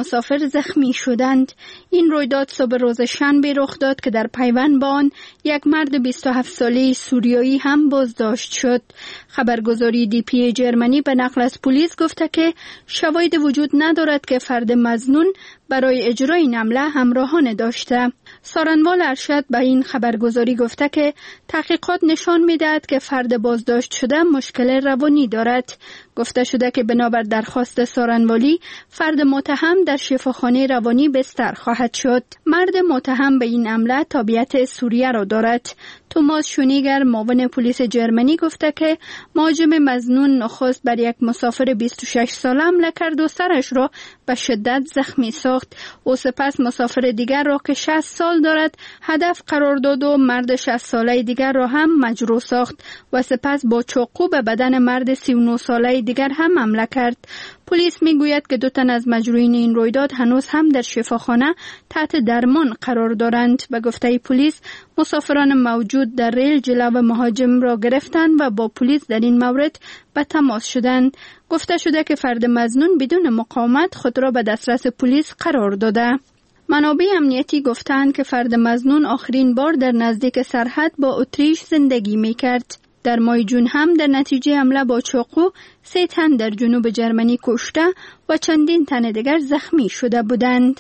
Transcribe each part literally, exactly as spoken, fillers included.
مسافر زخمی شدند. این رویداد صبح روز شنبه رخ داد که در پیوند با آن یک مرد بیست و هفت ساله سوریایی هم بازداشت شد. خبرگزاری دی پی جرمنی به نقل از پلیس گفته که شواهد وجود ندارد که فرد مظنون برای اجرای این حمله همراهان داشته. سارنوال ارشد به این خبرگزاری گفته که تحقیقات نشان می‌دهد که فرد بازداشت شده مشکل روانی دارد. گفته شده که بنابر درخواست سارنوالی فرد متهم در شفاخانه روانی بستر خواهد شد. مرد متهم به این حمله تابعیت سوریه را دارد. توماس شونیگر معاون پلیس جرمنی گفته که مهاجم مظنون نخست بر یک مسافر بیست و شش ساله حمله کرد و سرش را به شدت زخمی ساخت. او سپس مسافر دیگر را که شصت سال دارد هدف قرار داد و مرد شصت ساله دیگر را هم مجروح ساخت و سپس با چاقو به بدن مرد سی و نه ساله دیگر هم حمله کرد. پلیس میگوید که دو تن از مجروحین این رویداد هنوز هم در شفاخانه تحت درمان قرار دارند. به گفته پلیس مسافران موجود در ریل جلو مهاجم را گرفتند و با پلیس در این مورد به تماس شدند. گفته شده که فرد مظنون بدون مقاومت خود را به دسترس پلیس قرار داده. منابع امنیتی گفتند که فرد مظنون آخرین بار در نزدیک سرحد با اتریش زندگی میکرد. در ماه جون هم در نتیجه حمله با چاقو سه تن در جنوب جرمنی کشته و چندین تن دیگر زخمی شده بودند.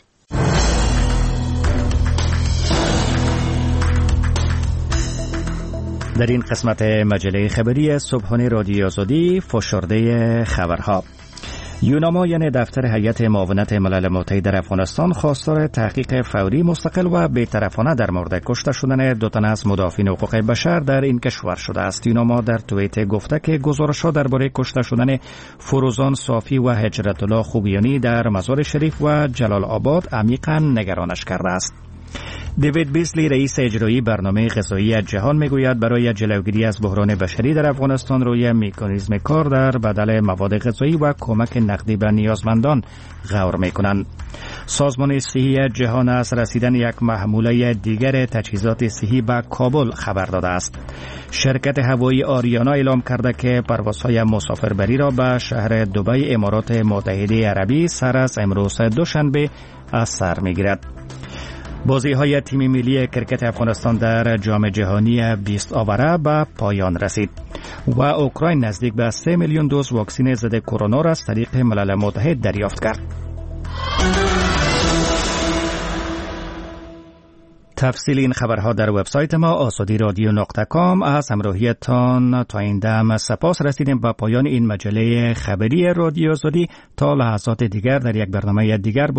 در این قسمت مجله خبری صبحانه رادیو آزادی فشرده خبرها. یوناما یعنی دفتر هیئت معاونت ملل متحد در افغانستان خواستار تحقیق فوری مستقل و بی‌طرفانه در مورد کشته شدن دو تن از مدافعین حقوق بشر در این کشور شده است. یوناما در توییت گفته که گزارش‌ها درباره کشته شدن فروزان صافی و هجرت الله خوبیانی در مزار شریف و جلال آباد عمیقاً نگرانش کرده است. دیوید بیسلی رئیس اجرایی برنامه غذایی جهان میگوید برای جلوگیری از بحران بشری در افغانستان روی مکانیزم کار در بدل مواد غذایی و کمک نقدی به نیازمندان غور میکنند. سازمان صحی جهان از رسیدن یک محموله دیگر تجهیزات صحی به کابل خبر داده است. شرکت هوایی آریانا اعلام کرده که پروازهای مسافربری را به شهر دبی امارات متحده عربی سر از امروز دوشنبه از سر میگیرد. بازی های تیم ملی کرکت افغانستان در جام جهانی بیست آوره به پایان رسید و اوکراین نزدیک به سه میلیون دوز واکسن ضد کرونا را از طریق ملل متحد دریافت کرد. تفصیل این خبرها در وبسایت ما آزادی رادیو نقطه کام. از همراهیتان تا این دم سپاس. رسیدیم به پایان این مجله خبری رادیو آزادی. تا لحظات دیگر در یک برنامه دیگر